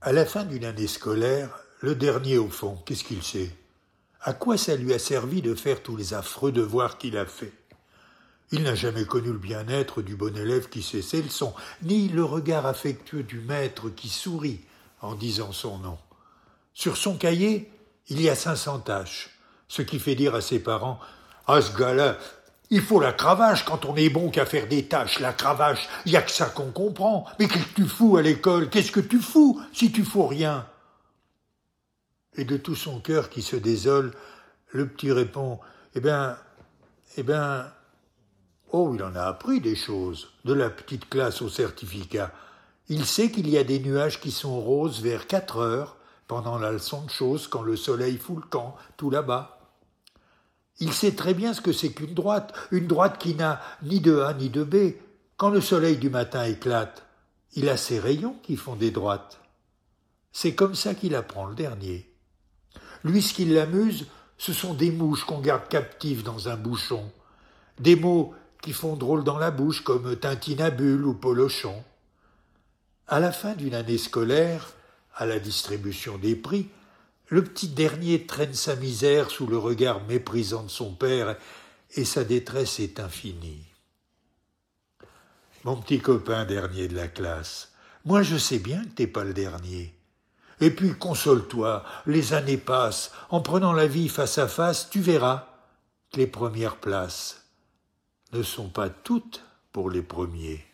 À la fin d'une année scolaire, le dernier au fond, qu'est-ce qu'il sait? À quoi ça lui a servi de faire tous les affreux devoirs qu'il a faits? Il n'a jamais connu le bien-être du bon élève qui sait ses leçons, ni le regard affectueux du maître qui sourit en disant son nom. Sur son cahier, il y a 500 tâches, ce qui fait dire à ses parents « Ah, ce gars-là, il faut la cravache quand on est bon qu'à faire des tâches, la cravache, il n'y a que ça qu'on comprend. Mais qu'est-ce que tu fous à l'école? Qu'est-ce que tu fous si tu fous rien ?» Et de tout son cœur qui se désole, le petit répond « Eh ben, oh, il en a appris des choses, de la petite classe au certificat. Il sait qu'il y a des nuages qui sont roses vers 4 heures, pendant la leçon de choses, quand le soleil fout le camp, tout là-bas. Il sait très bien ce que c'est qu'une droite qui n'a ni de A ni de B. Quand le soleil du matin éclate, il a ses rayons qui font des droites. C'est comme ça qu'il apprend le dernier. Lui, ce qui l'amuse, ce sont des mouches qu'on garde captives dans un bouchon, des mots qui font drôle dans la bouche comme tintinabule ou polochon. À la fin d'une année scolaire, à la distribution des prix, le petit dernier traîne sa misère sous le regard méprisant de son père et sa détresse est infinie. Mon petit copain dernier de la classe, moi je sais bien que t'es pas le dernier. Et puis console-toi, les années passent, en prenant la vie face à face, tu verras que les premières places ne sont pas toutes pour les premiers.